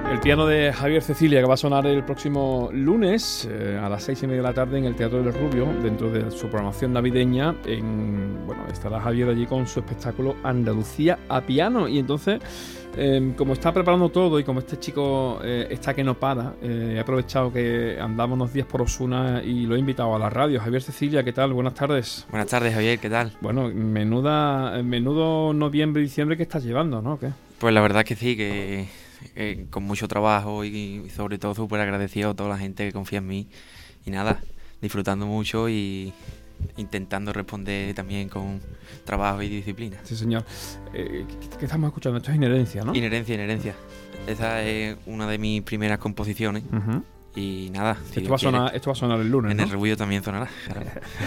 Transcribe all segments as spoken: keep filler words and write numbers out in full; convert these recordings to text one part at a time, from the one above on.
El piano de Javier Cecilia, que va a sonar el próximo lunes eh, a las seis y media de la tarde en el Teatro del Rubio, dentro de su programación navideña. En, bueno, estará Javier allí con su espectáculo Andalucía a piano. Y entonces, eh, como está preparando todo y como este chico eh, está que no para, eh, he aprovechado que andamos unos días por Osuna y lo he invitado a la radio. Javier Cecilia, ¿qué tal? Buenas tardes. Buenas tardes, Javier, ¿qué tal? Bueno, menuda, menudo noviembre y diciembre que estás llevando, ¿no? ¿Qué? Pues la verdad que sí, que eh, con mucho trabajo y, y sobre todo súper agradecido a toda la gente que confía en mí. Y nada, disfrutando mucho y intentando responder también con trabajo y disciplina. Sí, señor. Eh, ¿qué, ¿Qué estamos escuchando? Esto es Inherencia, ¿no? Inherencia, Inherencia. Esa es una de mis primeras composiciones. Uh-huh. Y nada. Si esto, va a sonar, esto va a sonar el lunes, En ¿no? el Rubio también sonará. Claro.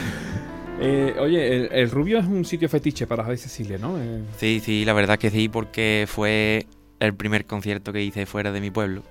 eh, oye, el, el Rubio es un sitio fetiche para Javier Cecilia, ¿no? Eh... Sí, sí, la verdad que sí, porque fue el primer concierto que hice fuera de mi pueblo.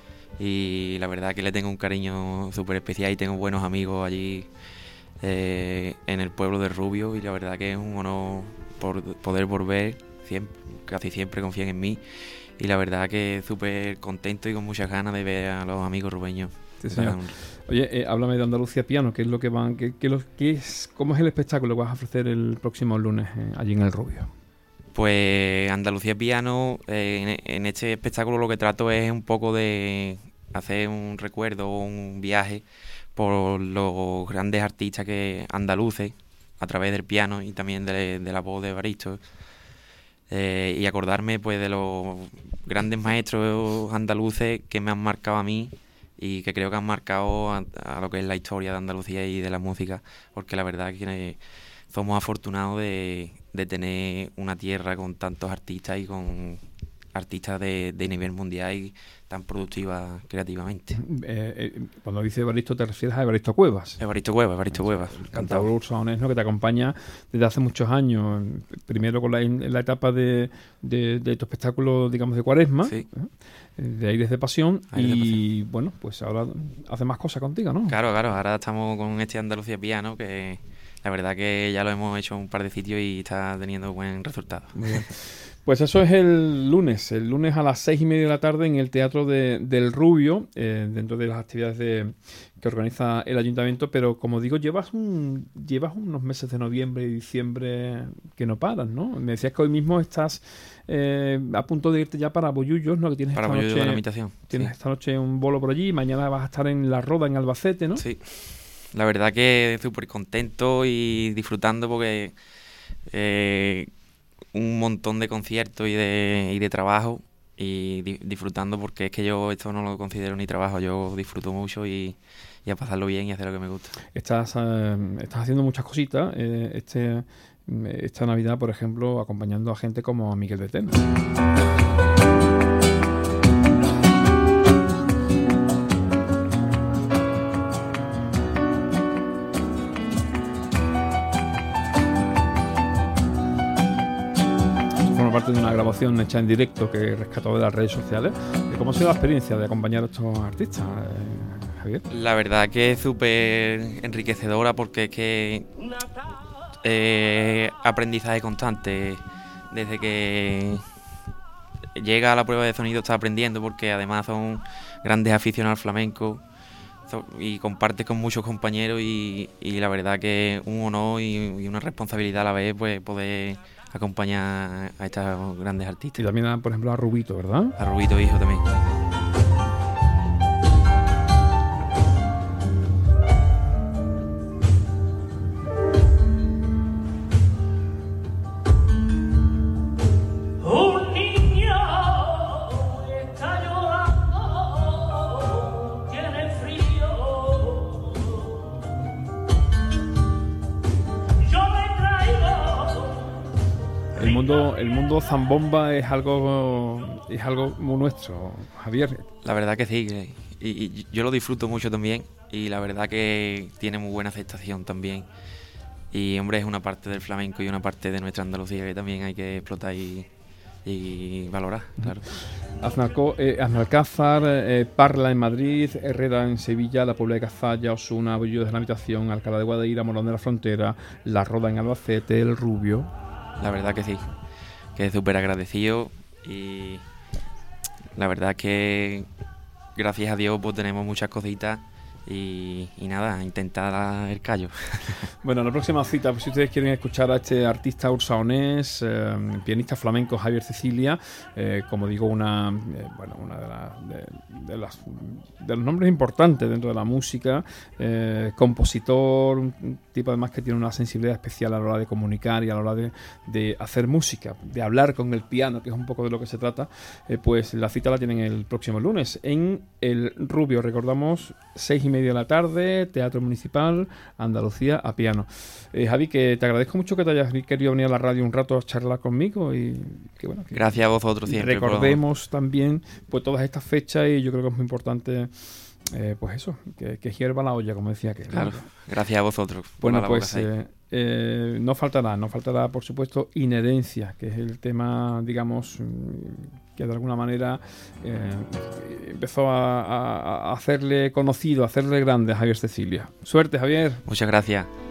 Y la verdad que le tengo un cariño súper especial y tengo buenos amigos allí eh, en el pueblo de Rubio. Y la verdad que es un honor por poder volver, siempre, casi siempre confían en mí. Y la verdad que súper contento y con muchas ganas de ver a los amigos rubeños. Sí, señor. Oye, eh, háblame de Andalucía Piano, ¿qué es lo que van, qué, qué, lo, qué es, cómo es el espectáculo que vas a ofrecer el próximo lunes eh, allí en el Rubio? Pues Andalucía Piano, eh, en, en este espectáculo lo que trato es un poco de hacer un recuerdo, un viaje por los grandes artistas que andaluces a través del piano y también de, de la voz de Evaristo. Eh, y acordarme pues de los grandes maestros andaluces que me han marcado a mí y que creo que han marcado a, a lo que es la historia de Andalucía y de la música, porque la verdad es que somos afortunados de, de tener una tierra con tantos artistas y con artistas de, de nivel mundial y tan productivas creativamente. Eh, eh, cuando dice Evaristo, ¿te refieres a Evaristo Cuevas? Evaristo Cuevas, Evaristo Cuevas. El cantador ursonés, ¿no? Que te acompaña desde hace muchos años. Primero con la, la etapa de, de, de tu espectáculo, digamos, de Cuaresma. Sí. ¿eh? De Aires de Pasión. Aires y de Pasión. Bueno, pues ahora hace más cosas contigo, ¿no? Claro, claro. Ahora estamos con este Andalucía Piano que la verdad que ya lo hemos hecho en un par de sitios y está teniendo buen resultado. Muy bien. Pues eso es el lunes, el lunes a las seis y media de la tarde en el Teatro de, del Rubio, eh, dentro de las actividades de, que organiza el Ayuntamiento, pero como digo, llevas un llevas unos meses de noviembre y diciembre que no paran, ¿no? Me decías que hoy mismo estás eh, a punto de irte ya para Bollullos, ¿no? Que tienes para esta Bollullos noche, de la Invitación. Tienes sí. esta noche un bolo por allí, mañana vas a estar en La Roda, en Albacete, ¿no? Sí, la verdad que súper contento y disfrutando porque eh, un montón de conciertos y de, y de trabajo y di, disfrutando porque es que yo esto no lo considero ni trabajo, yo disfruto mucho y, y a pasarlo bien y hacer lo que me gusta. Estás, eh, estás haciendo muchas cositas, eh, este, esta Navidad, por ejemplo, acompañando a gente como a Miguel de Tena. Parte de una grabación hecha en directo que he rescatado de las redes sociales. ¿Cómo ha sido la experiencia de acompañar a estos artistas, eh, Javier? La verdad que es súper enriquecedora porque es que eh, aprendizaje constante. Desde que llega a la prueba de sonido está aprendiendo porque además son grandes aficionados al flamenco y compartes con muchos compañeros y, y la verdad que es un honor y, y una responsabilidad a la vez pues poder acompañar a estos grandes artistas. Y también, a, por ejemplo, a Rubito, ¿verdad? A Rubito, hijo, también. El mundo, el mundo zambomba es algo, es algo muy nuestro, Javier. La verdad que sí, y, y yo lo disfruto mucho también y la verdad que tiene muy buena aceptación también. Y hombre, es una parte del flamenco y una parte de nuestra Andalucía que también hay que explotar y, y valorar, claro. Aznalco, eh, Aznalcázar, eh, Parla en Madrid, Herrera en Sevilla, La Puebla de Cazalla, Osuna, Bollullos de la Invitación, Alcalá de Guadaira, Morón de la Frontera, La Roda en Albacete, El Rubio. La verdad que sí, que es súper agradecido y La verdad es que gracias a Dios pues tenemos muchas cositas y, y nada, intentar el callo. Bueno, la próxima cita, pues, si ustedes quieren escuchar a este artista ursaonés, eh, pianista flamenco Javier Cecilia, eh, como digo, una eh, bueno, una de, la, de, de, las, de los nombres importantes dentro de la música, eh, compositor, un tipo además que tiene una sensibilidad especial a la hora de comunicar y a la hora de, de hacer música, de hablar con el piano, que es un poco de lo que se trata. Eh, pues la cita la tienen el próximo lunes en El Rubio, recordamos, seis y media de la tarde, Teatro Municipal, Andalucía a piano. Eh, Javi, que te agradezco mucho que te hayas querido venir a la radio un rato a charlar conmigo y que bueno. Que gracias a vosotros siempre. Recordemos por... también pues todas estas fechas y yo creo que es muy importante eh, pues eso, que, que hierva la olla, como decía que. Claro, gracias a vosotros. Bueno, pues eh, eh, no faltará, no faltará por supuesto Inherencia, que es el tema, digamos, que de alguna manera eh, empezó a, a, a hacerle conocido, a hacerle grande a Javier Cecilia. Suerte, Javier. Muchas gracias.